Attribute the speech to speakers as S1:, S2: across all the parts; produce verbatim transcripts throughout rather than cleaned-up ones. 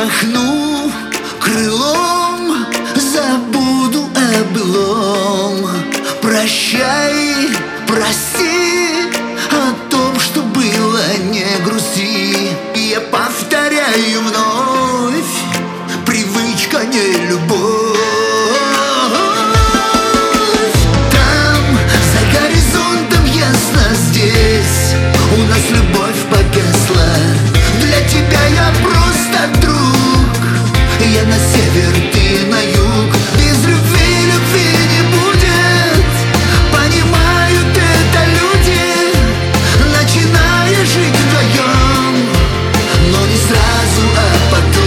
S1: махну крылом, забуду о былом. Прощай, прости, о том, что было, не грусти. Я повторяю вновь, привычка не любовь. Там, за горизонтом ясно, здесь у нас любовь погасла. Для тебя я просто друг, я на север, ты на юг. Без любви любви не будет, понимают это люди, начиная жить вдвоем, но не сразу, а потом.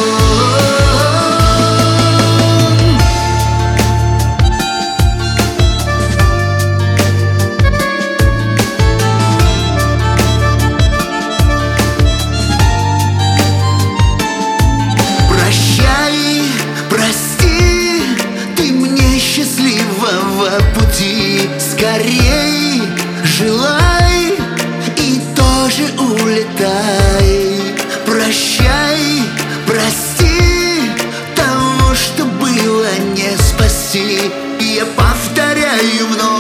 S1: Прощай, прости, ты мне счастливого пути. Скорей желай и тоже улетай. Прощай, прости, того, что было, не спасти. Я повторяю вновь.